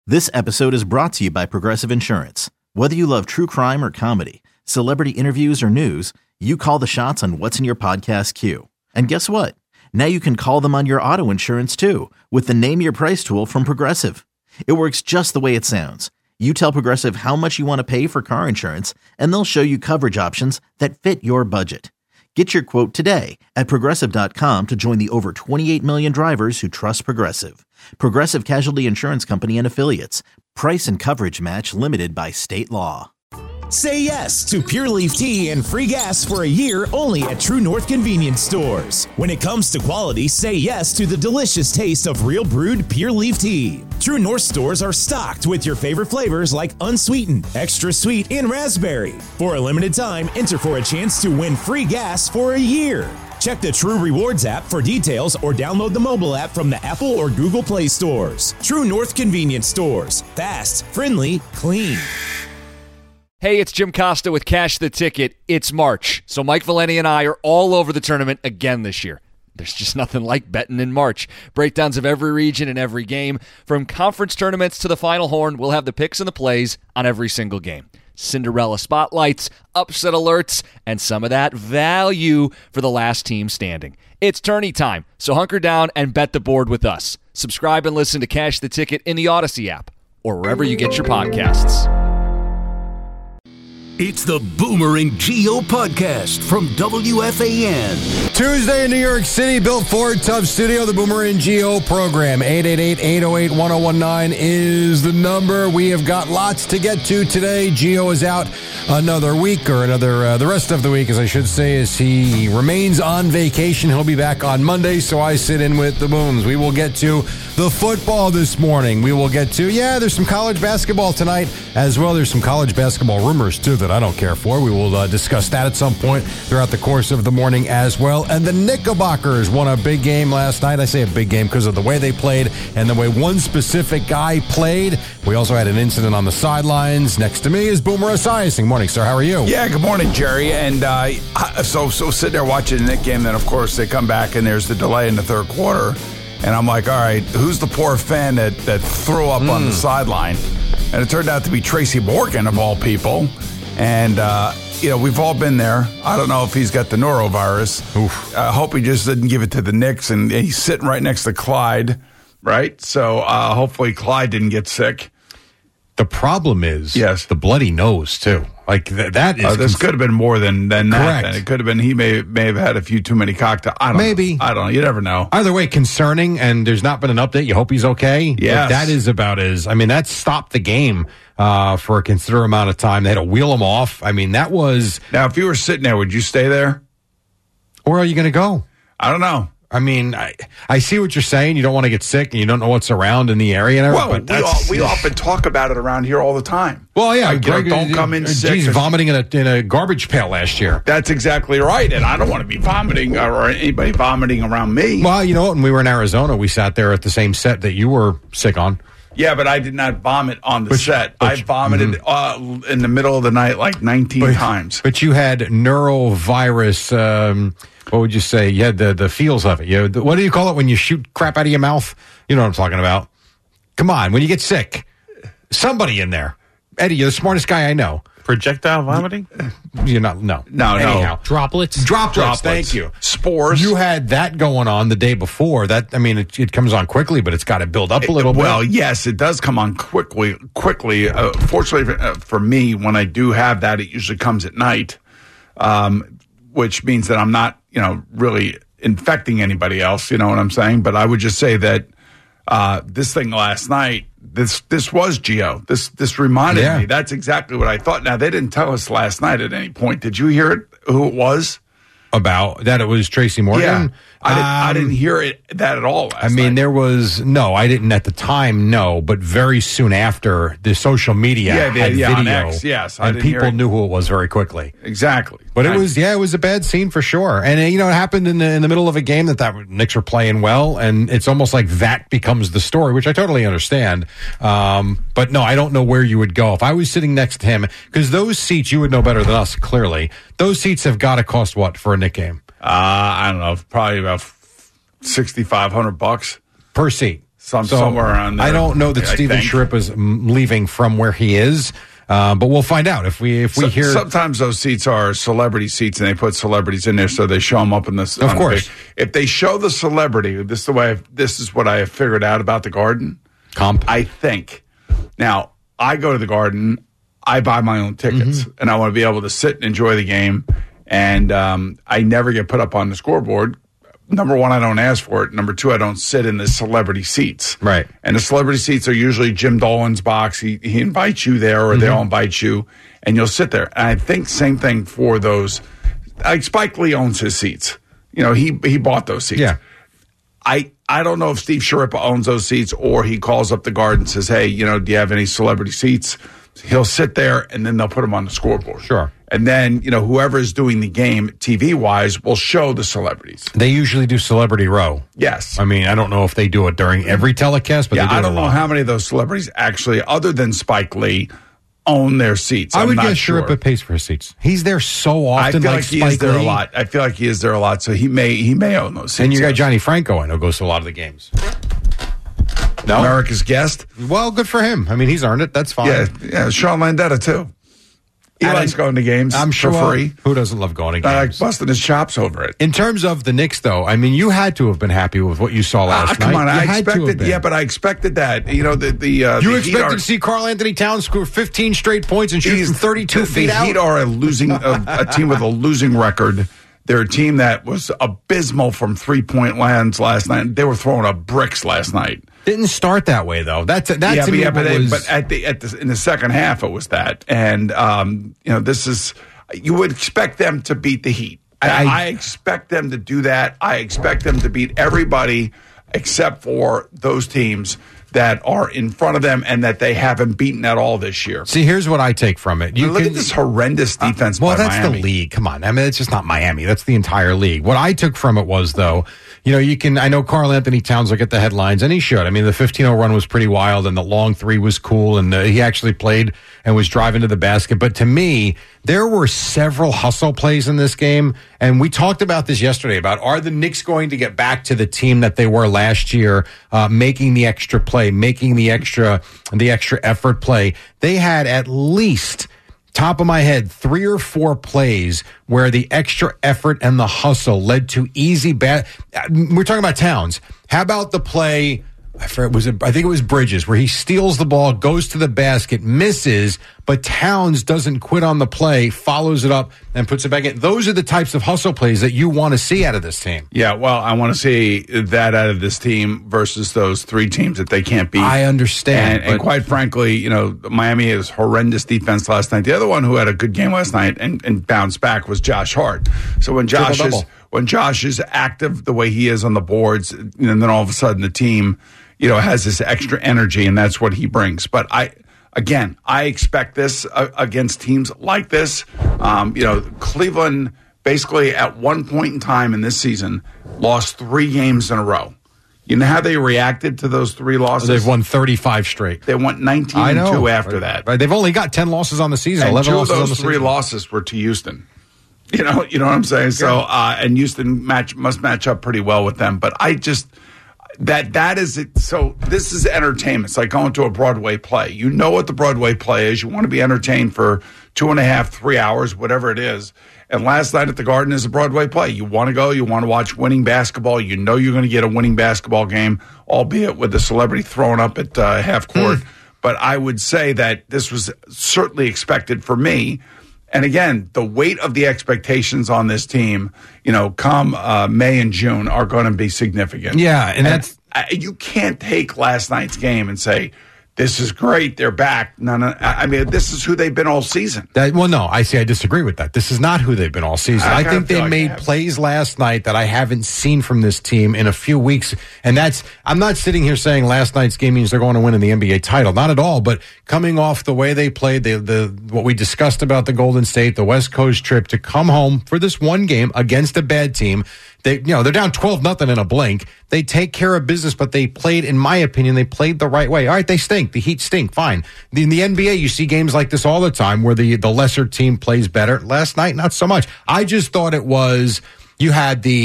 This episode is brought to you by Progressive Insurance. Whether you love true crime or comedy, celebrity interviews or news, you call the shots on what's in your podcast queue. And guess what? Now you can call them on your auto insurance too with the Name Your Price tool from Progressive. It works just the way it sounds. You tell Progressive how much you want to pay for car insurance, and they'll show you coverage options that fit your budget. Get your quote today at Progressive.com to join the over 28 million drivers who trust Progressive. Progressive Casualty Insurance Company and Affiliates. Price and coverage match limited by state law. Say yes to Pure Leaf Tea and free gas for a year only at True North Convenience Stores. When it comes to quality, say yes to the delicious taste of real brewed Pure Leaf Tea. True North stores are stocked with your favorite flavors like unsweetened, extra sweet, and raspberry. For a limited time, enter for a chance to win free gas for a year. Check the True Rewards app for details or download the mobile app from the Apple or Google Play stores. True North Convenience Stores. Fast, friendly, clean. Hey, it's Jim Costa with Cash the Ticket. It's March, so Mike Valeni and I are all over the tournament again this year. There's just nothing like betting in March. Breakdowns of every region and every game. From conference tournaments to the Final Horn, we'll have the picks and the plays on every single game. Cinderella spotlights, upset alerts, and some of that value for the last team standing. It's tourney time, so hunker down and bet the board with us. Subscribe and listen to Cash the Ticket in the Odyssey app or wherever you get your podcasts. It's the Boomer and Geo podcast from WFAN. Tuesday in New York City, Bill Ford Tub Studio, the Boomer and Geo program. 888-808-1019 is the number. We have got lots to get to today. Geo is out another week, or the rest of the week, as I should say, as he remains on vacation. He'll be back on Monday, so I sit in with the Booms. We will get to the football this morning. We will get to, there's some college basketball tonight as well. There's some college basketball rumors, too, that I don't care for. We will discuss that at some point throughout the course of the morning as well. And the Knickerbockers won a big game last night. I say a big game because of the way they played and the way one specific guy played. We also had an incident on the sidelines. Next to me is Boomer Esiason. Morning, sir. How are you? Yeah, good morning, Jerry. And so sitting there watching the Knick game, then, of course, they come back and there's the delay in the third quarter. And I'm like, all right, who's the poor fan that threw up on the sideline? And it turned out to be Tracy Morgan, of all people. And, we've all been there. I don't know if he's got the norovirus. I hope he just didn't give it to the Knicks. And he's sitting right next to Clyde, right? So hopefully Clyde didn't get sick. The problem is the bloody nose, too. Like, that is... this could have been more than that. Correct. And it could have been he may have had a few too many cocktails. I don't know. You never know. Either way, concerning, and there's not been an update. You hope he's okay. Yes. That is about that stopped the game for a considerable amount of time. They had to wheel him off. I mean, that was... Now, if you were sitting there, would you stay there? Where are you going to go? I don't know. I mean, I see what you're saying. You don't want to get sick, and you don't know what's around in the area. And well, we often talk about it around here all the time. Well, yeah. Like, don't come in sick. Geez, vomiting in a garbage pail last year. That's exactly right, and I don't want to be vomiting or anybody vomiting around me. Well, you know what? When we were in Arizona, we sat there at the same set that you were sick on. Yeah, but I did not vomit on the set. I vomited in the middle of the night like 19 times. But you had neurovirus... what would you say? You had the feels of it. What do you call it when you shoot crap out of your mouth? You know what I'm talking about. Come on, when you get sick, somebody in there. Eddie, you're the smartest guy I know. Projectile vomiting? You're not. No. Anyhow. Droplets. Thank you. Spores. You had that going on the day before. That, I mean, it comes on quickly, but it's got to build up a little bit. Well, yes, it does come on quickly. Fortunately for me, when I do have that, it usually comes at night, which means that I'm not, really infecting anybody else. You know what I'm saying? But I would just say that this thing last night, this was Geo. This reminded me. That's exactly what I thought. Now, they didn't tell us last night at any point. Did you hear it? Who it was? About that, it was Tracy Morgan. Yeah, I didn't hear that at all last night. There was I didn't at the time, but very soon after, the social media had video, on X, yes, and people knew who it was very quickly. Exactly, but it was a bad scene for sure, and it happened in the middle of a game that Knicks were playing well, and it's almost like that becomes the story, which I totally understand. But no, I don't know where you would go if I was sitting next to him, because those seats, you would know better than us. Clearly, those seats have got to cost what for a Knick game? I don't know, probably about $6,500 per seat. somewhere around there. I don't know that Steven Shrip is leaving from where he is, but we'll find out if we hear. Sometimes those seats are celebrity seats, and they put celebrities in there, so they show them up in this. Of course, if they show the celebrity, this is what I have figured out about the Garden. Comp, I think. Now I go to the Garden. I buy my own tickets, and I want to be able to sit and enjoy the game. And I never get put up on the scoreboard. Number one, I don't ask for it. Number two, I don't sit in the celebrity seats. Right. And the celebrity seats are usually Jim Dolan's box. He invites you there, or they'll invite you, and you'll sit there. And I think same thing for those. Like Spike Lee owns his seats. You know, he bought those seats. Yeah. I don't know if Steve Sciarippa owns those seats, or he calls up the Garden and says, hey, you know, do you have any celebrity seats? He'll sit there, and then they'll put him on the scoreboard. Sure. And then, you know, whoever is doing the game TV-wise will show the celebrities. They usually do Celebrity Row. Yes. I mean, I don't know if they do it during every telecast, but they do I it don't a know lot. how many of those celebrities actually, other than Spike Lee, own their seats. I would not guess sure. Sciarippa pays for his seats. He's there so often. I feel like he Spike is there Lee. a lot. I feel like he is there a lot, so he may own those seats. And you got yes. Johnny Franco, I know, goes to a lot of the games. No? America's Guest. Well, good for him. I mean, he's earned it. That's fine. Yeah, Sean Landetta, too. He likes going to games I'm sure for free. Who doesn't love going to I games? like busting his chops over it. In terms of the Knicks, though, I mean, you had to have been happy with what you saw last night. Come on, You I had to have expected. been. Yeah, but I expected that. You know, You the expected to see Karl Anthony Towns score 15 straight points and shoot from 32 feet the out? Heat are a team with a losing record. They're a team that was abysmal from 3-point lands last night. They were throwing up bricks last night. Didn't start that way, though. But in the second half, it was that. And you know, you would expect them to beat the Heat. I expect them to do that. I expect them to beat everybody except for those teams that are in front of them and that they haven't beaten at all this year. See, here's what I take from it. Look at this horrendous defense well, by that's Miami. the league. Come on. I mean, it's just not Miami. That's the entire league. What I took from it was, though, you know, I know Karl Anthony Towns will get the headlines, and he should. I mean, the 15-0 run was pretty wild, and the long three was cool, and he actually played and was driving to the basket. But to me, there were several hustle plays in this game, and we talked about this yesterday, about are the Knicks going to get back to the team that they were last year, making the extra play, making the extra effort play. They had at least, top of my head, 3 or 4 plays where the extra effort and the hustle led to easy bad. We're talking about Towns. How about the play? I think it was Bridges, where he steals the ball, goes to the basket, misses, but Towns doesn't quit on the play, follows it up, and puts it back in. Those are the types of hustle plays that you want to see out of this team. Yeah, well, I want to see that out of this team versus those 3 teams that they can't beat. I understand. And quite frankly, you know, Miami has horrendous defense last night. The other one who had a good game last night and bounced back was Josh Hart. So when Josh is active the way he is on the boards, and then all of a sudden the team, you know, has this extra energy, and that's what he brings. But I expect this against teams like this. You know, Cleveland basically at one point in time in this season lost 3 games in a row. You know how they reacted to those 3 losses? They've won 35 straight. They went 19-2 after that. Right. They've only got 10 losses on the season. And 11 2 of losses on the those season. 3 losses were to Houston. You know what I'm saying? So, and Houston must match up pretty well with them. But I just that is it. So this is entertainment. It's like going to a Broadway play. You know what the Broadway play is. You want to be entertained for 2.5, 3 hours, whatever it is. And last night at the Garden is a Broadway play. You want to go. You want to watch winning basketball. You know you're going to get a winning basketball game, albeit with the celebrity thrown up at half court. But I would say that this was certainly expected for me. And again, the weight of the expectations on this team, you know, come May and June are going to be significant. Yeah, and you can't take last night's game and say, this is great, they're back. No, I mean, this is who they've been all season. I disagree with that. This is not who they've been all season. I think they made plays last night that I haven't seen from this team in a few weeks. And I'm not sitting here saying last night's game means they're going to win in the NBA title. Not at all. But coming off the way they played, what we discussed about the Golden State, the West Coast trip, to come home for this one game against a bad team. They're down 12-0 in a blink. They take care of business, but they played, in my opinion, they played the right way. All right, they stink. The Heat stink. Fine. In the NBA, you see games like this all the time where the lesser team plays better. Last night, not so much. I just thought it was, you had the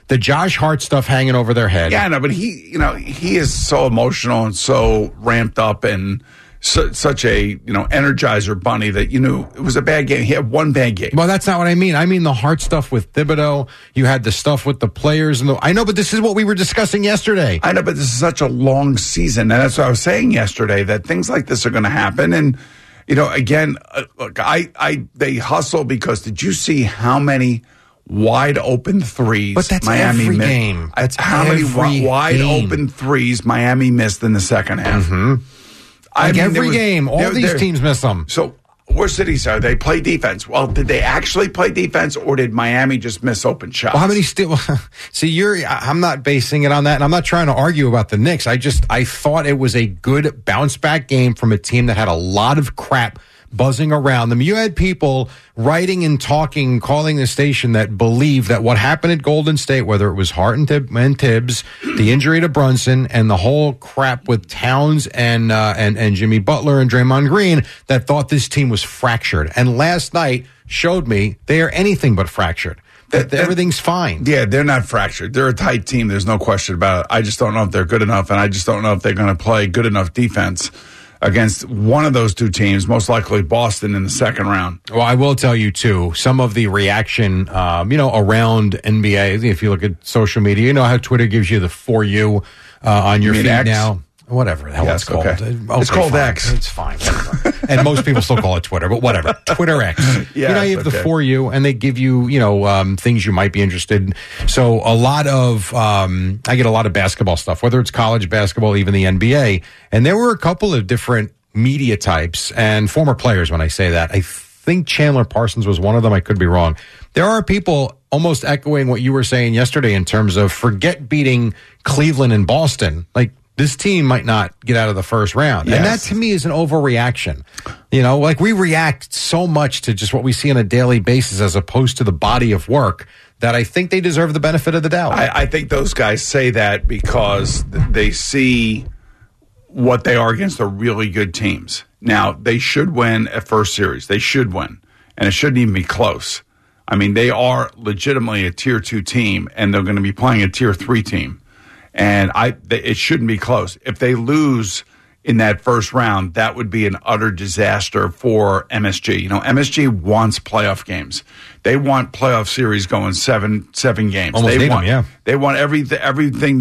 the Josh Hart stuff hanging over their head. Yeah, no, but he is so emotional and so ramped up and such a energizer bunny that it was a bad game. He had one bad game. Well, that's not what I mean. I mean the Hart stuff with Thibodeau. You had the stuff with the players, I know, but this is what we were discussing yesterday. I know, but this is such a long season, and that's what I was saying yesterday, that things like this are going to happen. And again, look, they hustle because did you see how many wide open threes but that's Miami every missed? Game. That's how many wide open threes Miami missed in the second half? Mm-hmm. Every game, all these teams miss them. So, worst cities are they play defense? Well, did they actually play defense, or did Miami just miss open shots? Well, how many see, I'm not basing it on that, and I'm not trying to argue about the Knicks. I thought it was a good bounce back game from a team that had a lot of crap buzzing around them. You had people writing and talking, calling the station that believe that what happened at Golden State, whether it was Hart and Tibbs, the injury to Brunson, and the whole crap with Towns and Jimmy Butler and Draymond Green, that thought this team was fractured. And last night showed me they are anything but fractured. Everything's fine. Yeah, they're not fractured. They're a tight team. There's no question about it. I just don't know if they're good enough, and I just don't know if they're going to play good enough defense against one of those two teams, most likely Boston in the second round. Well, I will tell you, too, some of the reaction, around NBA, if you look at social media, how Twitter gives you the For You on your feed X? Now. Whatever the hell it's called. Okay. It's called fine. X. It's fine. And most people still call it Twitter, but whatever. Twitter X. Yeah, you have the For You, and they give you, things you might be interested in. So a lot of, I get a lot of basketball stuff, whether it's college basketball, even the NBA. And there were a couple of different media types and former players when I say that. I think Chandler Parsons was one of them. I could be wrong. There are people almost echoing what you were saying yesterday in terms of forget beating Cleveland and Boston. Like, this team might not get out of the first round. Yes. And that, to me, is an overreaction. We react so much to just what we see on a daily basis as opposed to the body of work that I think they deserve the benefit of the doubt. I think those guys say that because they see what they are against the really good teams. Now, they should win a first series. They should win. And it shouldn't even be close. I mean, they are legitimately a Tier 2 team, and they're going to be playing a Tier 3 team. And it shouldn't be close. If they lose in that first round, that would be an utter disaster for MSG. MSG wants playoff games. They want playoff series going seven games. Almost They want everything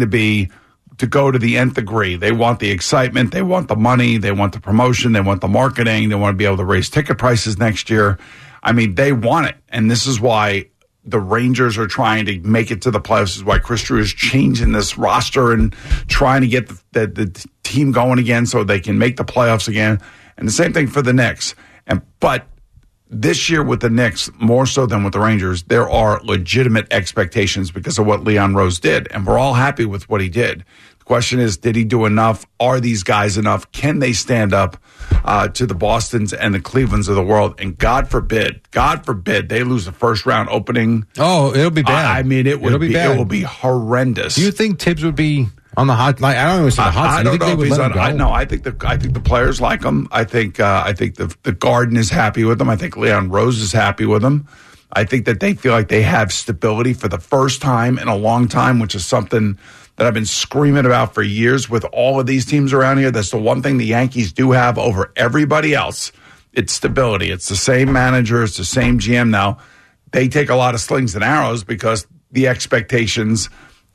to go to the nth degree. They want the excitement. They want the money. They want the promotion. They want the marketing. They want to be able to raise ticket prices next year. I mean, they want it. And this is why the Rangers are trying to make it to the playoffs. This is why Chris Drew is changing this roster and trying to get the team going again so they can make the playoffs again. And the same thing for the Knicks. But this year with the Knicks, more so than with the Rangers, there are legitimate expectations because of what Leon Rose did. And we're all happy with what he did. The question is, did he do enough? Are these guys enough? Can they stand up to the Bostons and the Clevelands of the world? And God forbid, they lose the first round opening. Oh, it'll be bad. It will be horrendous. Do you think Tibbs would be on the hot? I don't know if he's on the hot. I don't know if he's on. I think the players like him. I think the Garden is happy with him. I think Leon Rose is happy with him. I think that they feel like they have stability for the first time in a long time, which is something that I've been screaming about for years with all of these teams around here. That's the one thing the Yankees do have over everybody else. It's stability. It's the same manager. It's the same GM now. They take a lot of slings and arrows because the expectations,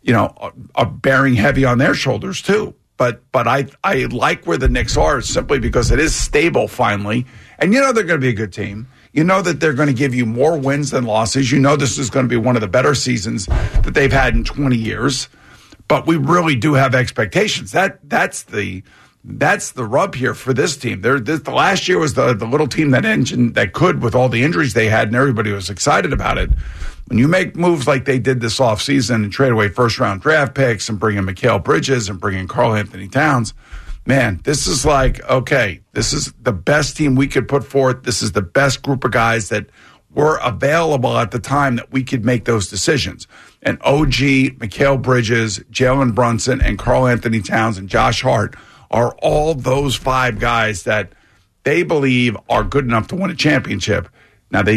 are bearing heavy on their shoulders too. But I like where the Knicks are simply because it is stable finally. And they're going to be a good team. That they're going to give you more wins than losses. This is going to be one of the better seasons that they've had in 20 years. But we really do have expectations. That's the rub here for this team. The last year was the little team that could with all the injuries they had, and everybody was excited about it. When you make moves like they did this offseason and trade away first-round draft picks and bring in Mikal Bridges and bring in Karl Anthony Towns, man, this is like, okay, this is the best team we could put forth. This is the best group of guys that were available at the time that we could make those decisions. And OG, Mikal Bridges, Jalen Brunson, and Karl Anthony Towns and Josh Hart are all those five guys that they believe are good enough to win a championship. Now, they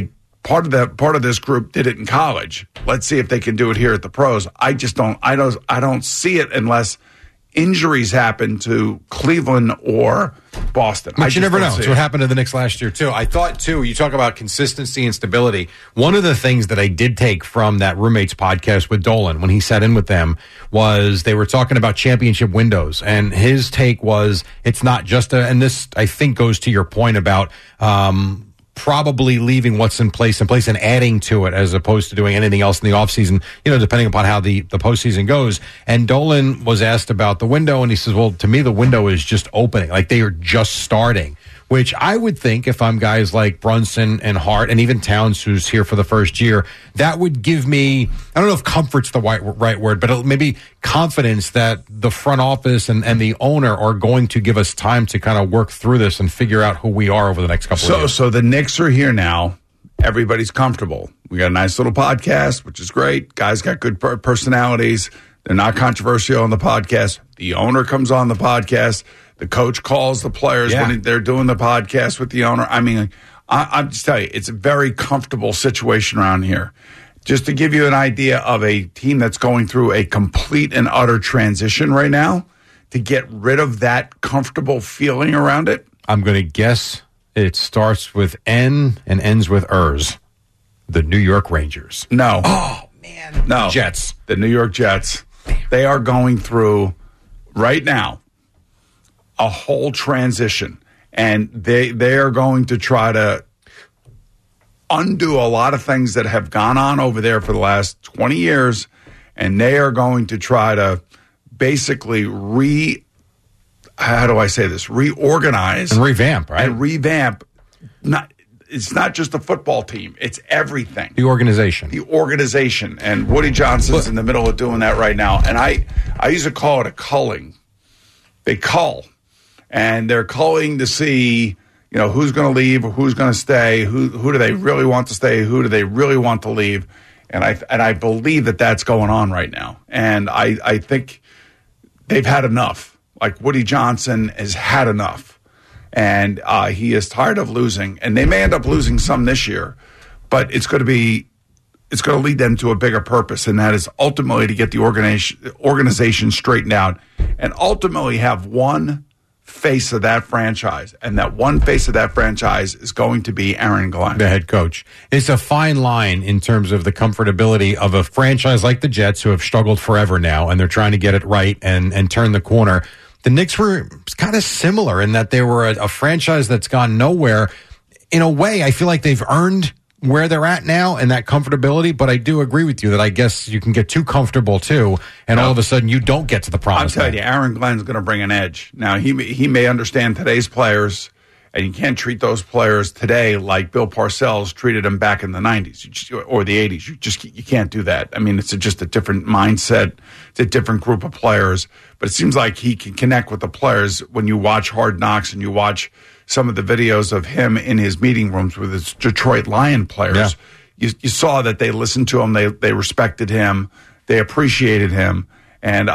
part of this group did it in college. Let's see if they can do it here at the pros. I don't see it unless injuries happen to Cleveland or Boston. But you never know. That's what happened to the Knicks last year, too. I thought, too, you talk about consistency and stability. One of the things that I did take from that Roommates podcast with Dolan when he sat in with them was they were talking about championship windows. And his take was it's not just and this, I think, goes to your point about probably leaving what's in place and adding to it as opposed to doing anything else in the offseason, depending upon how the postseason goes. And Dolan was asked about the window, and he says, well, to me, the window is just opening. Like they are just starting, which I would think if I'm guys like Brunson and Hart and even Towns, who's here for the first year, that would give me, I don't know if comfort's the right word, but maybe confidence that the front office and the owner are going to give us time to kind of work through this and figure out who we are over the next couple of years. So the Knicks are here now. Everybody's comfortable. We got a nice little podcast, which is great. Guys got good personalities. They're not controversial on the podcast. The owner comes on the podcast. The coach calls the players when they're doing the podcast with the owner. I mean, I'm just telling you, it's a very comfortable situation around here. Just to give you an idea of a team that's going through a complete and utter transition right now, to get rid of that comfortable feeling around it. I'm going to guess it starts with N and ends with Ers. The New York Rangers. No. Oh, man. No. Jets. The New York Jets. They are going through, right now, a whole transition, and they are going to try to undo a lot of things that have gone on over there for the last 20 years, and they are going to try to basically reorganize and revamp, right? And revamp. It's not just a football team; it's everything. The organization, and Woody Johnson's in the middle of doing that right now. And I used to call it a culling. They cull. And they're culling to see, who's going to leave, who's going to stay, who do they really want to stay, who do they really want to leave, and I believe that that's going on right now. And I think they've had enough. Like Woody Johnson has had enough, and he is tired of losing. And they may end up losing some this year, but it's going to lead them to a bigger purpose, and that is ultimately to get the organization straightened out, and ultimately have one face of that franchise, and that one face of that franchise is going to be Aaron Glenn, the head coach. It's a fine line in terms of the comfortability of a franchise like the Jets, who have struggled forever now, and they're trying to get it right and turn the corner. The Knicks were kind of similar in that they were a franchise that's gone nowhere. In a way, I feel like they've earned where they're at now and that comfortability, but I do agree with you that I guess you can get too comfortable too, and all of a sudden you don't get to the promised land. I'm telling you, Aaron Glenn's going to bring an edge. Now, he may understand today's players, and you can't treat those players today like Bill Parcells treated them back in the 90s or the 80s. You can't do that. I mean, it's just a different mindset. It's a different group of players, but it seems like he can connect with the players when you watch Hard Knocks and you watch some of the videos of him in his meeting rooms with his Detroit Lion players. Yeah. You saw that they listened to him. They respected him. They appreciated him. And,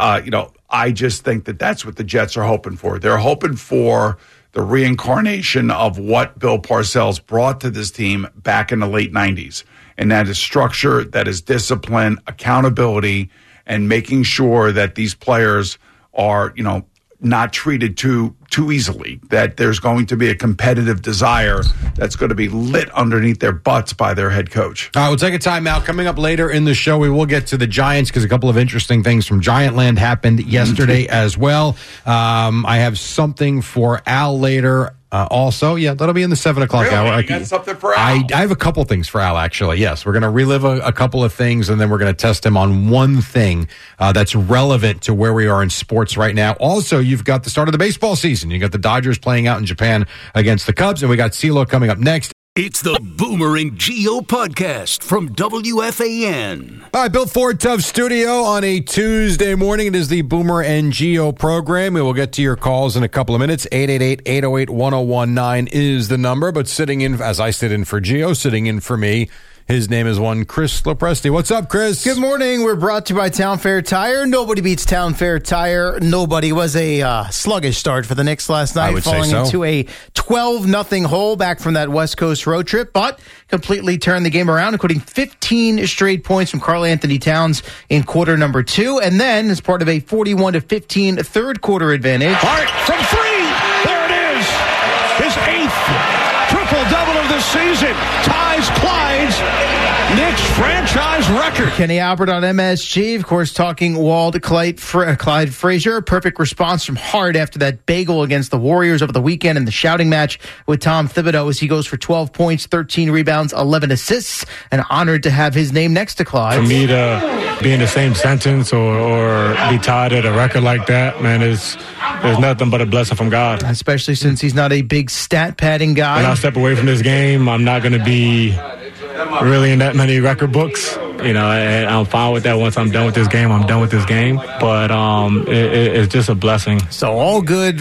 I just think that that's what the Jets are hoping for. They're hoping for the reincarnation of what Bill Parcells brought to this team back in the late 90s. And that is structure, that is discipline, accountability, and making sure that these players are, not treated too easily, that there's going to be a competitive desire that's going to be lit underneath their butts by their head coach. All right, we'll take a timeout. Coming up later in the show, we will get to the Giants because a couple of interesting things from Giantland happened yesterday as well. I have something for Al later. Also, that'll be in the 7 o'clock hour. You got something for Al? I have a couple things for Al, actually. Yes, we're going to relive a couple of things, and then we're going to test him on one thing that's relevant to where we are in sports right now. Also, you've got the start of the baseball season. You got the Dodgers playing out in Japan against the Cubs, and we got CeeLo coming up next. It's the Boomer and Geo podcast from WFAN. All right, Bill Ford Tough Studio on a Tuesday morning. It is the Boomer and Geo program. We will get to your calls in a couple of minutes. 888-808-1019 is the number. But sitting in, as I sit in for Geo, sitting in for me His name is one Chris Lopresti. What's up, Chris? Good morning. We're brought to you by Town Fair Tire. Nobody beats Town Fair Tire. Nobody. Was a sluggish start for the Knicks last night, falling into a 12-0 hole back from that West Coast road trip, but completely turned the game around, including 15 straight points from Karl Anthony Towns in quarter number 2, and then as part of a 41-15 third quarter advantage. Hart from 3. There it is. His 8th triple-double of the season. Ties Clyde's Knicks franchise record. Kenny Albert on MSG, of course, talking Wald Clyde Frazier. Perfect response from Hart after that bagel against the Warriors over the weekend in the shouting match with Tom Thibodeau as he goes for 12 points, 13 rebounds, 11 assists, and honored to have his name next to Clyde. For me to be in the same sentence or be tied at a record like that, man, there's nothing but a blessing from God. Especially since he's not a big stat padding guy. When I step away from this game, I'm not going to be really in that many record books, and I'm fine with that. Once I'm done with this game, I'm done with this game. But it's just a blessing. So all good.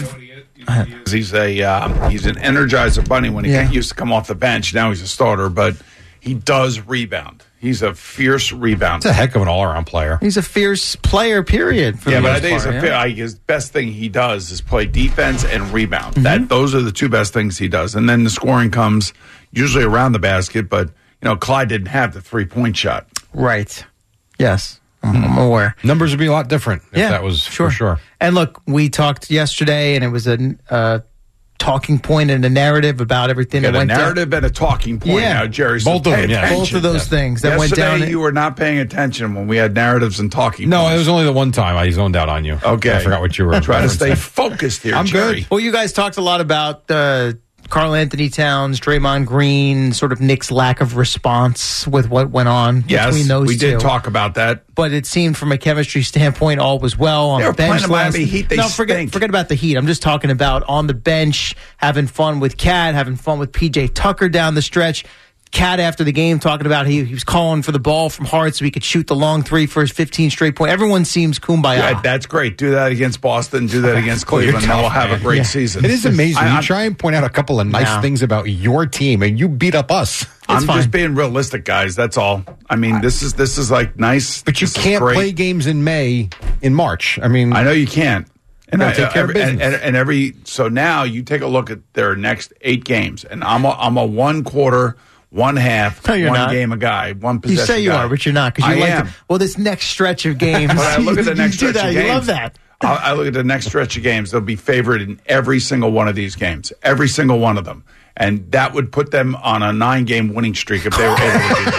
He's an energizer bunny when he used to come off the bench. Now he's a starter, but he does rebound. He's a fierce rebounder. He's a heck of an all-around player. He's a fierce player, period. But I think his best thing he does is play defense and rebound. Those are the two best things he does. And then the scoring comes usually around the basket, but Clyde didn't have the three-point shot. Right. Yes. I'm aware. Numbers would be a lot different if that was for sure. And look, we talked yesterday, and it was a talking point and a narrative about everything that went down. A narrative and a talking point now, Jerry. Both of them, Both of those things that went down. Yesterday, you were not paying attention when we had narratives and talking points. No, it was only the one time I zoned out on you. Okay. I forgot what you were trying to stay focused here, I'm Jerry. good. Well, you guys talked a lot about Karl Anthony Towns, Draymond Green, sort of Nick's lack of response with what went on between those two. We did talk about that. But it seemed from a chemistry standpoint, all was well on the bench. Miami Heat. Forget about the Heat. I'm just talking about on the bench, having fun with Cat, having fun with PJ Tucker down the stretch. Cat after the game talking about he was calling for the ball from Hart so he could shoot the long three for his 15 straight point. Everyone seems kumbaya. Yeah, that's great. Do that against Boston. Do that against Cleveland. Then we'll have a great season. It is amazing. You try and point out a couple of nice things about your team, and you beat up us. I'm just being realistic, guys. That's all. I mean, this is like nice. But you can't play games in March. I mean, I know you can't. And take care of business. So now you take a look at their next 8 games, and I'm a 1 quarter, 1 half, one game a guy, one possession. You say you are, but you're not because you am. This next stretch of games. But I look at the next stretch of games. You love that. I look at the next stretch of games. They'll be favored in every single one of these games, every single one of them. And that would put them on a 9-game winning streak if they were able to do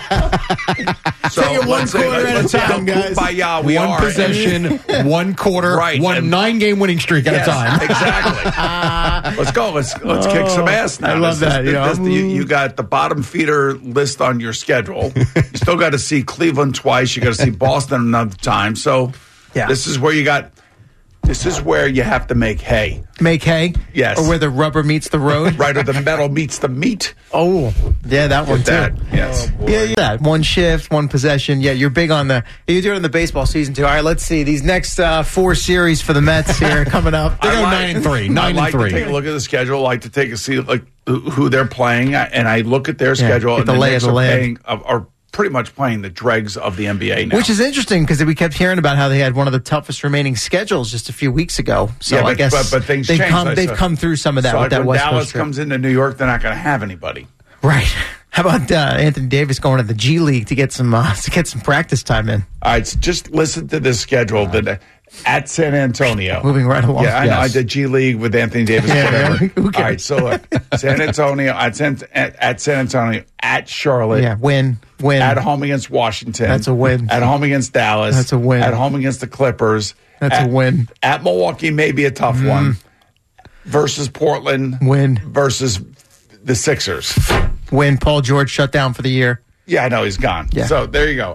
that. So take it 1 quarter at a time, guys. One possession, 1 quarter, right, 1 9-game winning streak at a time. Exactly. Let's go. Let's kick some ass now. I love that. You got the bottom feeder list on your schedule. You still got to see Cleveland twice. You got to see Boston another time. So this is where you got. This is where you have to make hay. Make hay? Yes. Or where the rubber meets the road? Right, or the metal meets the meat. Oh, yeah, that one too. Yes. That. 1 shift, 1 possession. Yeah, you're big on you do it in the baseball season too. All right, let's see. These next 4 series for the Mets here coming up. They go 9-3. I like to take a look at the schedule. I like to take a see who they're playing, and I look at their schedule. And the Knicks are pretty much playing the dregs of the NBA now. Which is interesting because we kept hearing about how they had one of the toughest remaining schedules just a few weeks ago. So I guess but things change. They've come through some of that with that West Coast Dallas trip. comes into New York, they're not going to have anybody. Right. How about Anthony Davis going to the G League to get some practice time in? All right, so just listen to this schedule. At San Antonio. Moving right along. Yeah, I know. I did G League with Anthony Davis. Whatever. All right, so look, San Antonio, at San Antonio, at Charlotte. Yeah, win. At home against Washington. That's a win. At home against Dallas. That's a win. At home against the Clippers. That's a win. At Milwaukee, maybe a tough one. Versus Portland. Win. Versus the Sixers. Win. Paul George shut down for the year. Yeah, I know he's gone. Yeah. So there you go.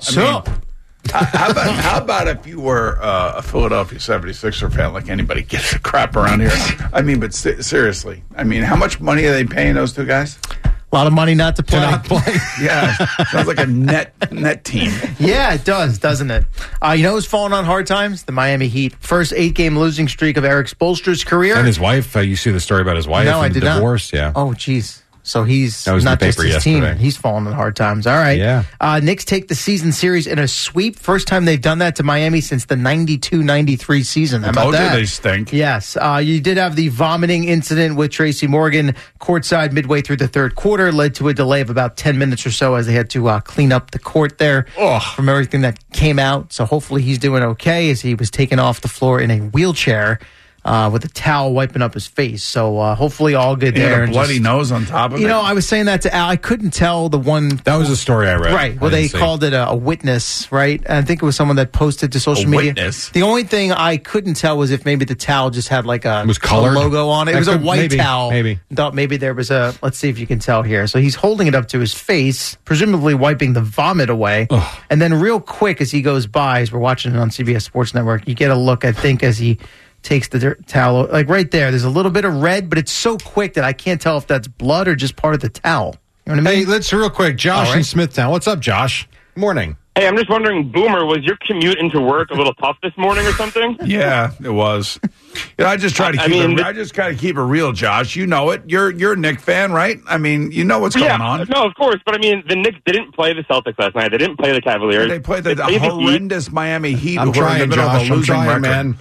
How about if you were a Philadelphia 76er fan like anybody gives a crap around here? I mean, but seriously, I mean, how much money are they paying those two guys? A lot of money not to play. Yeah, sounds like a net team. Yeah, it does, doesn't it? You know who's falling on hard times? The Miami Heat. First 8-game losing streak of Eric Spoelstra's career. And his wife. You see the story about his wife? No, and I did the divorce? not. Yeah. Oh, geez. So he's That was not the just paper his team. yesterday. He's fallen in hard times. All right. Yeah. Knicks take the season series in a sweep. First time they've done that to Miami since the 92-93 season. How about Told you that? they stink. Yes. You did have the vomiting incident with Tracy Morgan courtside midway through the third quarter. Led to a delay of about 10 minutes or so as they had to clean up the court there from everything that came out. So hopefully he's doing okay as he was taken off the floor in a wheelchair. With a towel wiping up his face. So hopefully all good He there. had a And bloody just, nose on top of it. you know, I was saying that to Al. I couldn't tell the one. That was a story I read. Right. Well, they called it a witness, right? And I think it was someone that posted to social media. Witness. The only thing I couldn't tell was if maybe the towel just had like a, was colored? a logo on it. It was a white maybe, towel. maybe. Thought maybe there was a, let's see if you can tell here. So he's holding it up to his face, presumably wiping the vomit away. And then real quick as he goes by, as we're watching it on CBS Sports Network, you get a look, I think, as he takes the towel, like right there. There's a little bit of red, but it's so quick that I can't tell if that's blood or just part of the towel. You know what I mean? Hey, let's real quick. Josh in Smithtown. What's up, Josh? Morning. Hey, I'm just wondering, Boomer, was your commute into work a little tough this morning or something? Yeah, it was. I just try to keep I just gotta keep it real, Josh. You know it. You're a Knicks fan, right? I mean, you know what's going on. No, of course. But I mean, the Knicks didn't play the Celtics last night. They didn't play the Cavaliers. They played the horrendous Miami Heat. I'm who are in the trying, middle of a Josh. I'm losing trying, record. man.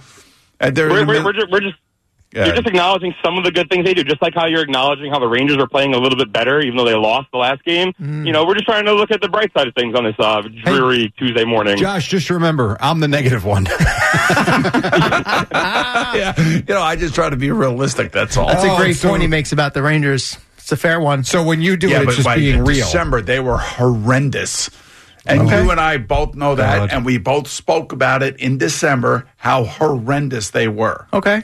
You're just acknowledging some of the good things they do, just like how you're acknowledging how the Rangers are playing a little bit better, even though they lost the last game. You know, we're just trying to look at the bright side of things on this dreary Tuesday morning. Josh, just remember, I'm the negative one. Yeah, you know, I just try to be realistic. That's all. That's a great point he makes about the Rangers. It's a fair one. So when you do it, it's just being in real. December, they were horrendous. And you and I both know that, and we both spoke about it in December, how horrendous they were. Okay.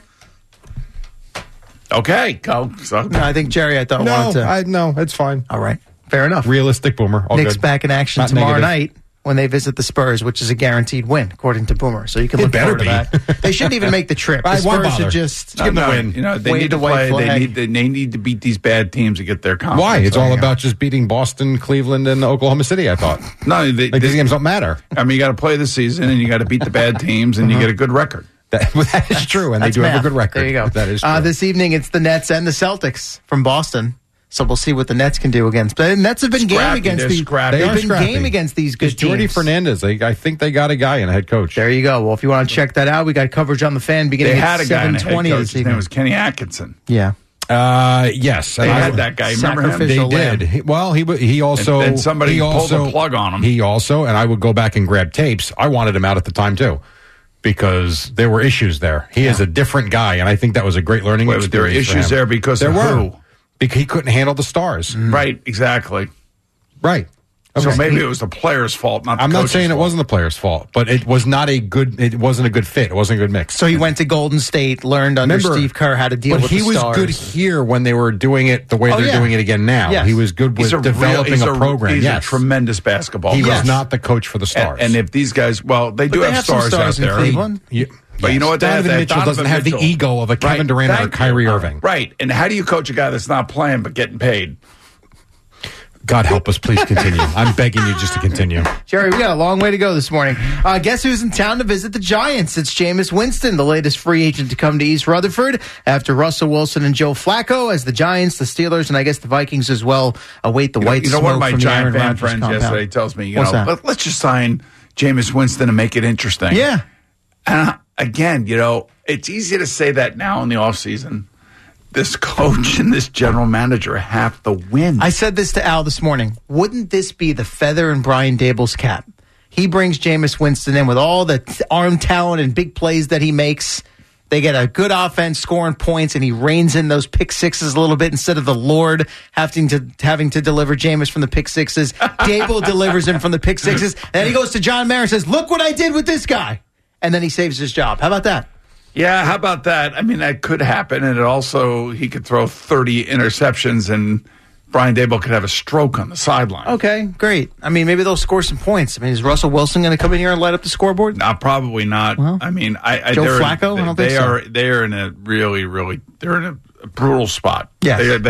Okay, go. So. No, I think Jerry, wanted to. No, it's fine. All right. Fair enough. Realistic, Boomer. All Knicks good. back in action Not tomorrow negative. night when they visit the Spurs, which is a guaranteed win, according to Boomer. So you can look forward to that. They shouldn't even make the trip. The Spurs should just give them the win. You know, they wave need to the white play. flag. They need to beat these bad teams to get their confidence. Why? It's all about just beating Boston, Cleveland, and Oklahoma City, I thought. No, these games don't matter. I mean, you got to play the season, and you got to beat the bad teams, and you get a good record. That is true, and they do have a good record. There you go. That is true. This evening, it's the Nets and the Celtics from Boston. So we'll see what the Nets can do against. But the Nets have been game against these. They've been game against these good teams. Jordy Fernandez, I think they got a guy in a head coach. There you go. Well, if you want to check that out, we got coverage on the Fan beginning They at had a guy in a head 7:20 coach. this His evening. name was Kenny Atkinson. Yeah. Yes, They had that guy. Remember him? They did. He also And somebody pulled the plug on him. He also, and I would go back and grab tapes. I wanted him out at the time too, because there were issues there. He is a different guy, and I think that was a great learning experience. There were issues there because there of were. who? Because he couldn't handle the stars. Right, exactly. Right. So Okay. maybe it was the player's fault, not the I'm not coach's saying it fault. wasn't the player's fault, but it was not a good. It wasn't a good fit. It wasn't a good mix. So he went to Golden State, learned under Steve Kerr how to deal with the stars. But he was good here when they were doing it the way they're doing it again now. Yes. He was good with developing a program. He's Yes. a tremendous basketball He coach. was not the coach for the stars. And if these guys, well, they do they have some stars stars out in there. Cleveland. But you know what? Donovan They have Mitchell doesn't have the Mitchell. ego of a Kevin Durant or Thank you. Kyrie Irving. Right. And how do you coach a guy that's not playing but getting paid? God help us, please continue. I'm begging you just to continue. Jerry, we got a long way to go this morning. Guess who's in town to visit the Giants? It's Jameis Winston, the latest free agent to come to East Rutherford after Russell Wilson and Joe Flacco, as the Giants, the Steelers, and I guess the Vikings as well await the white smoke one of my from the Aaron Giant fan Rodgers friends compound. yesterday tells me, What's that? let's just sign Jameis Winston and make it interesting. Yeah. And again, it's easy to say that now in the offseason. This coach and this general manager have to win. I said this to Al this morning. Wouldn't this be the feather in Brian Dable's cap? He brings Jameis Winston in with all the arm talent and big plays that he makes. They get a good offense, scoring points, and he reins in those pick sixes a little bit instead of the Lord having to deliver Jameis from the pick sixes. Dable delivers him from the pick sixes. And then he goes to John Mara and says, look what I did with this guy. And then he saves his job. How about that? Yeah, how about that? I mean, that could happen. And it also, he could throw 30 interceptions and Brian Dable could have a stroke on the sideline. Okay, great. I mean, maybe they'll score some points. I mean, is Russell Wilson going to come in here and light up the scoreboard? No, probably not. Well, I mean, Joe Flacco? I don't think so. They are in a really, really, they're in a brutal spot. Yes. They are.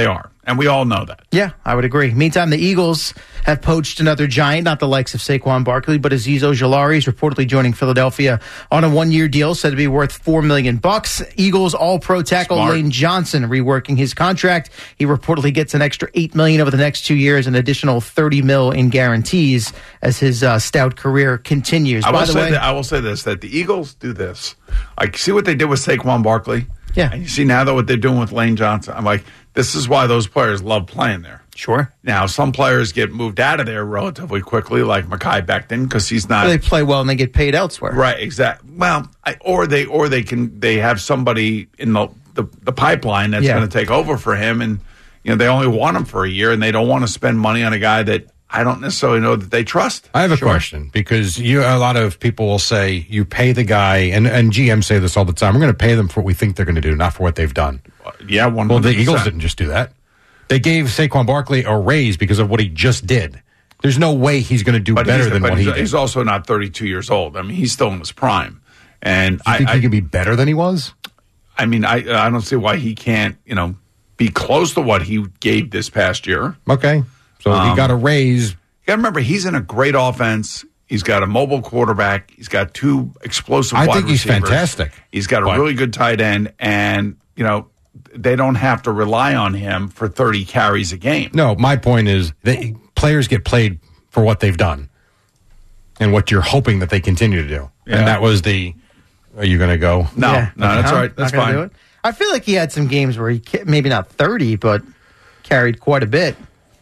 And we all know that. Yeah, I would agree. Meantime, the Eagles have poached another giant, not the likes of Saquon Barkley, but Azeez Ojulari is reportedly joining Philadelphia on a one-year deal said to be worth $4 million. Eagles All-Pro tackle Lane Johnson reworking his contract. He reportedly gets an extra $8 million over the next 2 years, an additional $30 million in guarantees as his stout career continues. I will say this, that the Eagles do this. Like, see what they did with Saquon Barkley? Yeah. And you see now that what they're doing with Lane Johnson. I'm like, this is why those players love playing there. Sure. Now, some players get moved out of there relatively quickly, like Mekhi Becton, because he's not. They play well and they get paid elsewhere. Right, exactly. Well, they have somebody in the pipeline that's going to take over for him, and they only want him for a year, and they don't want to spend money on a guy that I don't necessarily know that they trust. I have a question, because a lot of people will say you pay the guy, and GMs say this all the time, we're going to pay them for what we think they're going to do, not for what they've done. Yeah, 100%. Well, the Eagles didn't just do that. They gave Saquon Barkley a raise because of what he just did. There's no way he's going to do better than what he did. He's also not 32 years old. I mean, he's still in his prime. And you think he can be better than he was? I mean, I don't see why he can't, be close to what he gave this past year. Okay. So he got a raise. You got to remember, he's in a great offense. He's got a mobile quarterback. He's got two explosive wide receivers. I think he's fantastic. He's got a really good tight end. And, they don't have to rely on him for 30 carries a game. No, my point is players get played for what they've done and what you're hoping that they continue to do. Yeah. And that was are you going to go? No, that's all right. That's fine. Do it. I feel like he had some games where he, maybe not 30, but carried quite a bit.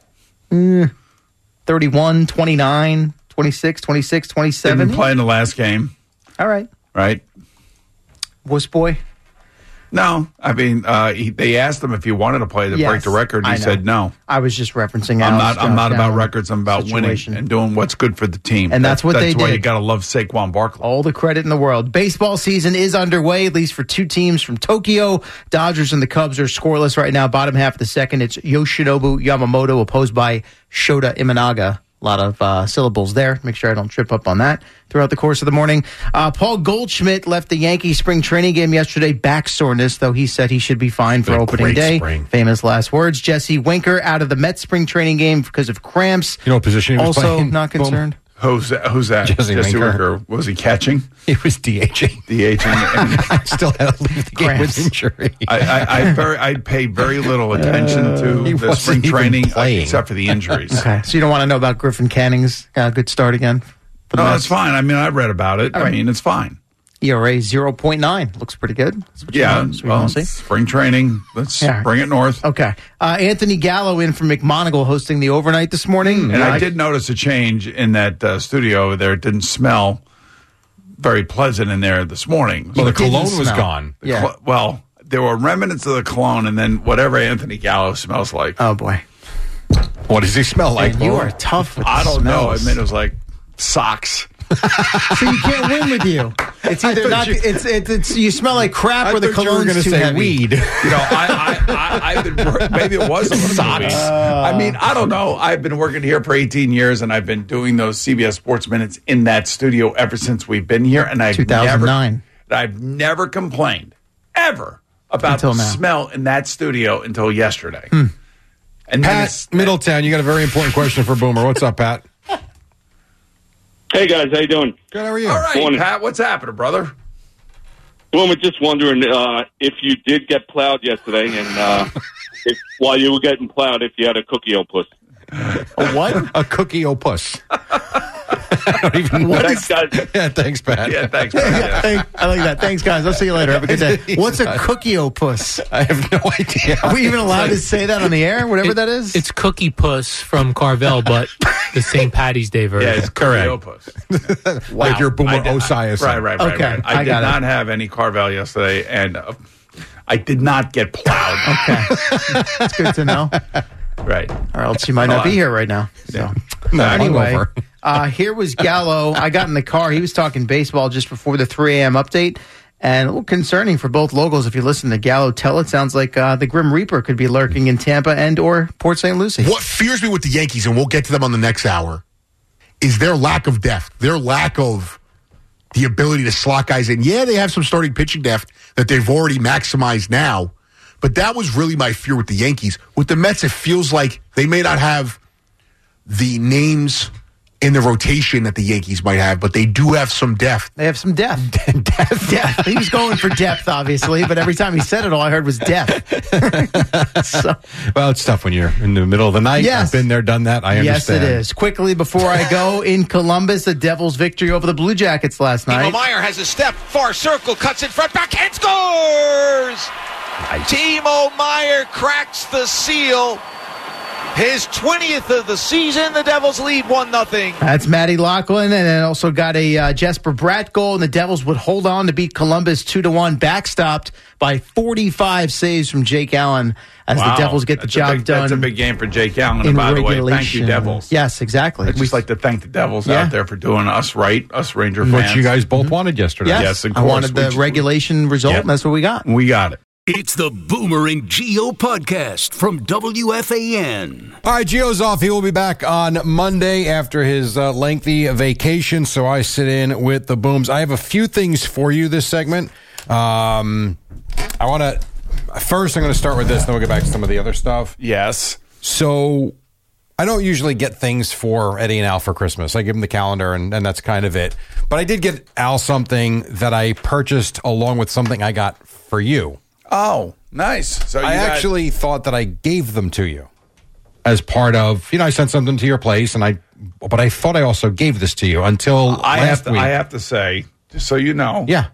31, 29, 26, 27. Didn't play in the last game. All right. Right. Wuss boy? No, I mean they asked him if he wanted to play to break the record. He said no. I was just referencing. I'm not about records. I'm about winning and doing what's good for the team. And that's what they did. That's why you got to love Saquon Barkley. All the credit in the world. Baseball season is underway, at least for two teams from Tokyo. Dodgers and the Cubs are scoreless right now. Bottom half of the second, it's Yoshinobu Yamamoto opposed by Shota Imanaga. A lot of syllables there. Make sure I don't trip up on that throughout the course of the morning. Paul Goldschmidt left the Yankees spring training game yesterday. Back soreness, though he said he should be fine for opening day. Famous last words. Jesse Winker out of the Mets spring training game because of cramps. You know what position he was also playing? Not concerned. Who's that? Jesse Winker. Was he catching? He was DHing. DHing. Still had to leave the game with injury. I pay very little attention to the spring training except for the injuries. Okay, so you don't want to know about Griffin Canning's good start again? No, that's fine. I mean, I read about it. I mean, it's fine. ERA 0.9. Looks pretty good. Spring training. Let's bring it north. Okay. Anthony Gallo in from McMonagle hosting the overnight this morning. And I did notice a change in that studio there. It didn't smell very pleasant in there this morning. Well, the cologne was gone. Well, there were remnants of the cologne and then whatever Anthony Gallo smells like. Oh, boy. What does he smell like? Man, you are tough with I don't know. smells. I mean, it was like socks. So you can't win with you. It's either not. It's you smell like crap or the cologne's too heavy. Weed. I've been maybe it was socks. I mean, I don't know. I've been working here for 18 years, and I've been doing those CBS Sports Minutes in that studio ever since we've been here. And I've 2009. I've never complained ever about the smell in that studio until yesterday. And Pat, Middletown, you got a very important question for Boomer. What's up, Pat? Hey, guys. How you doing? Good. How are you? All right, Pat. What's happening, brother? Well, I'm just wondering if you did get plowed yesterday and while you were getting plowed, if you had a cookie opus. A what? A cookie opus. I don't even know. Thanks, guys. Yeah, thanks, Pat. Yeah, thanks, Pat. Yeah. I like that. Thanks, guys. I'll see you later. Have a good day. What's a cookie opus? I have no idea. Are we even allowed to say that on the air? Whatever that is? It's Cookie Puss from Carvel, but the St. Patty's Day version. Yeah, it's correct. Opus. Wow. Like your Boomer Osias. Right. Okay, right. I did not have any Carvel yesterday, and I did not get plowed. Okay. That's good to know. Right. Or else you might not be here right now. So. No, anyway, here was Gallo. I got in the car. He was talking baseball just before the 3 a.m. update. And a little concerning for both logos. If you listen to Gallo tell, it sounds like the Grim Reaper could be lurking in Tampa and or Port St. Lucie. What fears me with the Yankees, and we'll get to them on the next hour, is their lack of depth, their lack of the ability to slot guys in. Yeah, they have some starting pitching depth that they've already maximized now, But that was really my fear with the Yankees. With the Mets, it feels like they may not have the names in the rotation that the Yankees might have, but they do have some depth. They have some depth. Depth. He was going for depth, obviously, but every time he said it, all I heard was depth. Well, it's tough when you're in the middle of the night. Yes. I've been there, done that. I understand. Yes, it is. Quickly, before I go, in Columbus, the Devils' victory over the Blue Jackets last night. Timo Meier has a step, far circle, cuts in front, backhand, scores! Timo Meier cracks the seal. His 20th of the season. The Devils lead 1-0. That's Matty Loughlin, and then also got a Jesper Bratt goal, and the Devils would hold on to beat Columbus 2-1, backstopped by 45 saves from Jake Allen as the Devils get the job done. That's a big game for Jake Allen. And by the way, thank you, Devils. Yes, exactly. I'd just like to thank the Devils out there for doing us right, us Ranger fans. What you guys both wanted yesterday. Yes, of course. I wanted the regulation result, and that's what we got. We got it. It's the Boomer and Geo podcast from WFAN. All right, Geo's off. He will be back on Monday after his lengthy vacation, so I sit in with the Booms. I have a few things for you this segment. I want to... First, I'm going to start with this, then we'll get back to some of the other stuff. Yes. So, I don't usually get things for Eddie and Al for Christmas. I give them the calendar, and that's kind of it. But I did get Al something that I purchased along with something I got for you. Oh, nice. So I actually thought that I gave them to you as part of, I sent something to your place, but I thought I also gave this to you until last week. I have to say, just so you know. Yeah.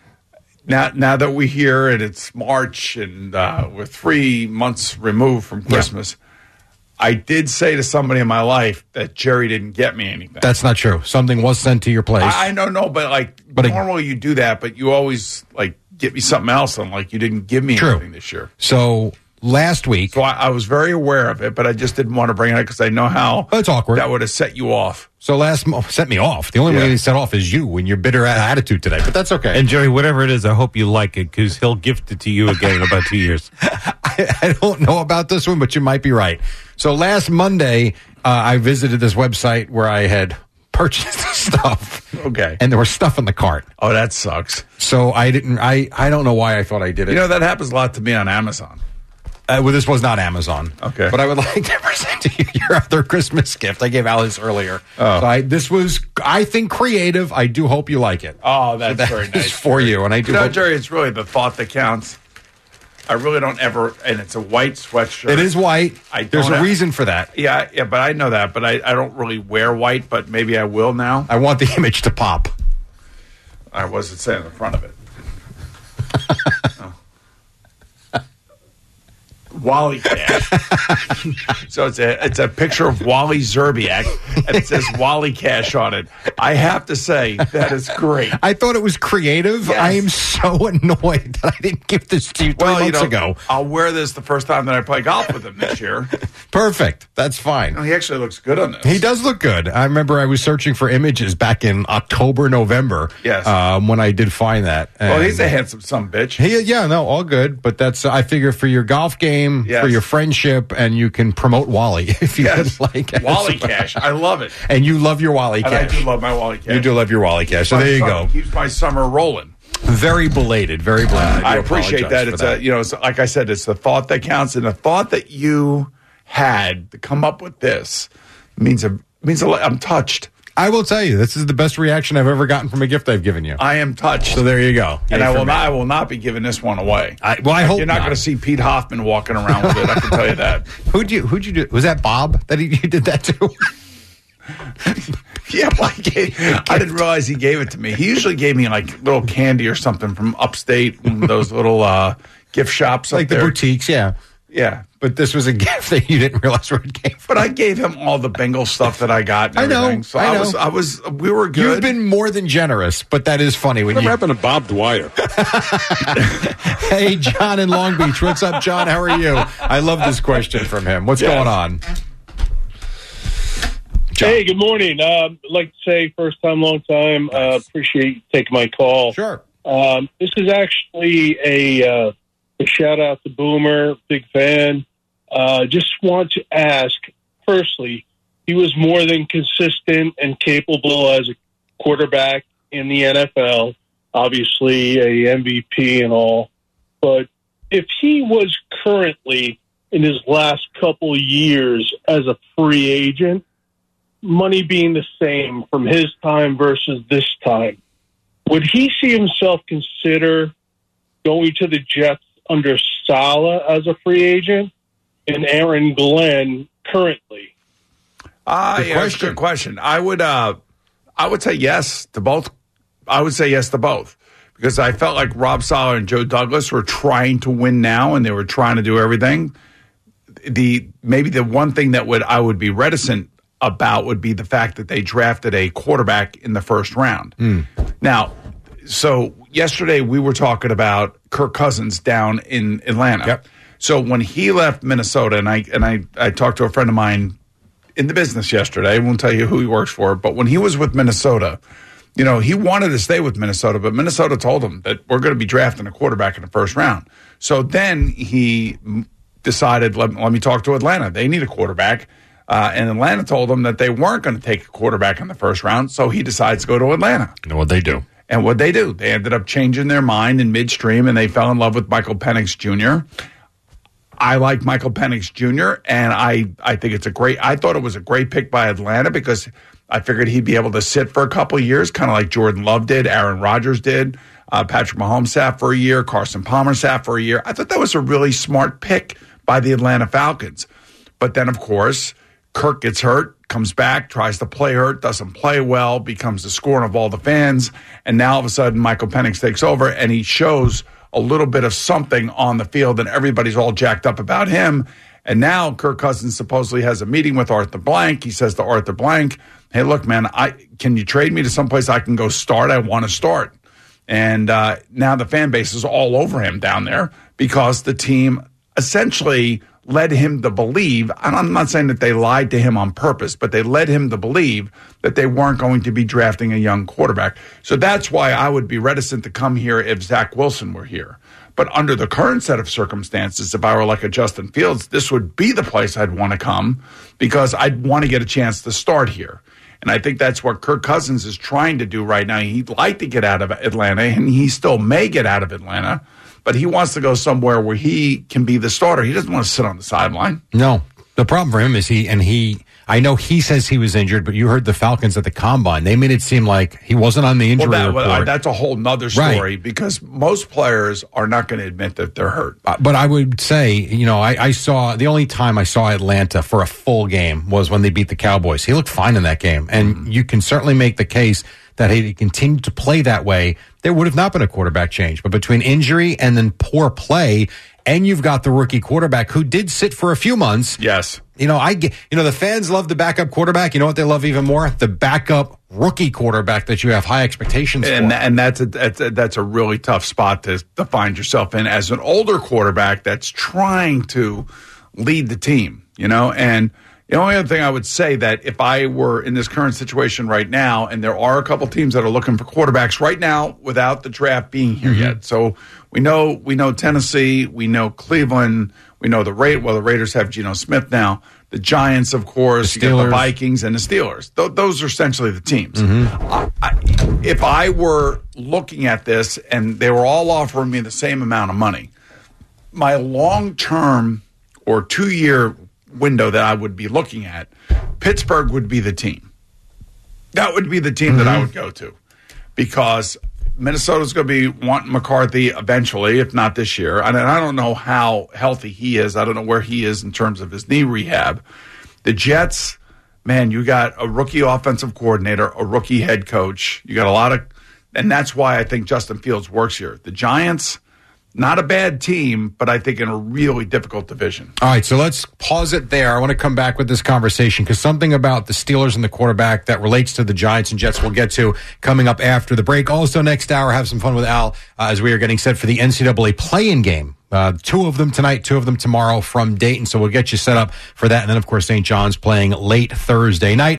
Now that we're here and it's March and we're 3 months removed from Christmas, I did say to somebody in my life that Jerry didn't get me anything. That's not true. Something was sent to your place. I don't know, but normally you do that, but you always get me something else. I'm like, you didn't give me anything this year. So last week. So I was very aware of it, but I just didn't want to bring it up because I know how it's awkward. That would have set you off. So set me off. The only way to set off is you and your bitter attitude today, but that's okay. And Jerry, whatever it is, I hope you like it because he'll gift it to you again in about 2 years. I don't know about this one, but you might be right. So last Monday, I visited this website where I had purchased stuff. Okay. And there was stuff in the cart. Oh, that sucks. So I don't know why I thought I did it. That happens a lot to me on Amazon. Well, this was not Amazon. Okay. But I would like to present to you your other Christmas gift. I gave Alice earlier. Oh. So this was, I think, creative. I do hope you like it. Oh, that's very nice. For you. And I do hope, Jerry, it's really the thought that counts. I really don't ever, and it's a white sweatshirt. It is white. There's a reason for that. Yeah, but I know that, but I don't really wear white, but maybe I will now. I want the image to pop. I wasn't saying the front of it. Wally Cash. So it's a picture of Wally Zerbiak, and it says Wally Cash on it. I have to say, that is great. I thought it was creative. Yes. I am so annoyed that I didn't give this to you 3 months ago. I'll wear this the first time that I play golf with him this year. Perfect. That's fine. He actually looks good on this. He does look good. I remember I was searching for images back in October, November. Yes. When I did find that. Well, he's a handsome son of a bitch. All good. But that's, I figure for your golf game, for your friendship, and you can promote Wally if you would like. Wally Cash. I love it. And you love your Wally Cash. And I do love my Wally Cash. You do love your Wally Cash. So there you go. Keeps my summer rolling. Very belated. Very belated. I appreciate that. It's it's like I said, it's the thought that counts, and the thought that you had to come up with this means a lot. I'm touched. I will tell you, this is the best reaction I've ever gotten from a gift I've given you. I am touched. So there you go. And I will not be giving this one away. I hope you're not going to see Pete Hoffman walking around with it. I can tell you that. Who'd you do? Was that Bob that you did that to? Yeah, I didn't realize he gave it to me. He usually gave me like little candy or something from upstate, those little gift shops, like the boutiques. Yeah. Yeah. But this was a gift that you didn't realize where it came from. But I gave him all the Bengal stuff that I got. And I know. So I was. We were good. You've been more than generous, but that is funny when what happened to Bob Dwyer? Hey, John in Long Beach. What's up, John? How are you? I love this question from him. What's going on? John. Hey, good morning. I'd like to say first time, long time. Nice. Appreciate you taking my call. Sure. This is actually a shout out to Boomer, big fan. Just want to ask, firstly, he was more than consistent and capable as a quarterback in the NFL, obviously a MVP and all. But if he was currently in his last couple years as a free agent, money being the same from his time versus this time, would he see himself consider going to the Jets under Saleh as a free agent and Aaron Glenn currently? That's a good question. I would say yes to both. I would say yes to both because I felt like Rob Saleh and Joe Douglas were trying to win now and they were trying to do everything. Maybe the one thing that I would be reticent about would be the fact that they drafted a quarterback in the first round. Now, so yesterday we were talking about Kirk Cousins down in Atlanta. Yep. So when he left Minnesota, and I talked to a friend of mine in the business yesterday, I won't tell you who he works for, but when he was with Minnesota, he wanted to stay with Minnesota, but Minnesota told him that we're going to be drafting a quarterback in the first round. So then he decided, let me talk to Atlanta. They need a quarterback. And Atlanta told him that they weren't going to take a quarterback in the first round, so he decides to go to Atlanta. And what'd they do? And what they do, they ended up changing their mind in midstream, and they fell in love with Michael Penix Jr. I like Michael Penix Jr., and I think it's I thought it was a great pick by Atlanta because I figured he'd be able to sit for a couple of years, kind of like Jordan Love did, Aaron Rodgers did, Patrick Mahomes sat for a year, Carson Palmer sat for a year. I thought that was a really smart pick by the Atlanta Falcons. But then, of course, Kirk gets hurt, comes back, tries to play hurt, doesn't play well, becomes the scorn of all the fans, and now all of a sudden Michael Penix takes over and he shows a little bit of something on the field and everybody's all jacked up about him. And now Kirk Cousins supposedly has a meeting with Arthur Blank. He says to Arthur Blank, hey, look, man, can you trade me to someplace I can go start? I want to start. And now the fan base is all over him down there because the team essentially led him to believe, and I'm not saying that they lied to him on purpose, but they led him to believe that they weren't going to be drafting a young quarterback. So that's why I would be reticent to come here if Zach Wilson were here. But under the current set of circumstances, if I were like a Justin Fields, this would be the place I'd want to come because I'd want to get a chance to start here. And I think that's what Kirk Cousins is trying to do right now. He'd like to get out of Atlanta, and he still may get out of Atlanta, but he wants to go somewhere where he can be the starter. He doesn't want to sit on the sideline. No. The problem for him is I know he says he was injured, but you heard the Falcons at the Combine. They made it seem like he wasn't on the injury report. That's a whole nother story because most players are not going to admit that they're hurt. But I would say, I saw the only time I saw Atlanta for a full game was when they beat the Cowboys. He looked fine in that game. And you can certainly make the case that had he continued to play that way, there would have not been a quarterback change. But between injury and then poor play, and you've got the rookie quarterback who did sit for a few months. Yes. The fans love the backup quarterback. You know what they love even more? The backup rookie quarterback that you have high expectations for. And that's a really tough spot to find yourself in as an older quarterback that's trying to lead the team, and the only other thing I would say that if I were in this current situation right now, and there are a couple teams that are looking for quarterbacks right now without the draft being here yet. So we know Tennessee, we know Cleveland, we know the Raiders have Geno Smith now. The Giants, of course, you got the Vikings and the Steelers. Those are essentially the teams. If I were looking at this and they were all offering me the same amount of money, my long-term or 2-year window that I would be looking at, Pittsburgh would be the team. That would be the team that I would go to because Minnesota's going to be wanting McCarthy eventually, if not this year. And I don't know how healthy he is. I don't know where he is in terms of his knee rehab. The Jets, man, you got a rookie offensive coordinator, a rookie head coach. You got and that's why I think Justin Fields works here. The Giants, not a bad team, but I think in a really difficult division. All right, so let's pause it there. I want to come back with this conversation because something about the Steelers and the quarterback that relates to the Giants and Jets we'll get to coming up after the break. Also, next hour, have some fun with Al as we are getting set for the NCAA play-in game. 2 of them tonight, 2 of them tomorrow from Dayton, so we'll get you set up for that. And then, of course, St. John's playing late Thursday night.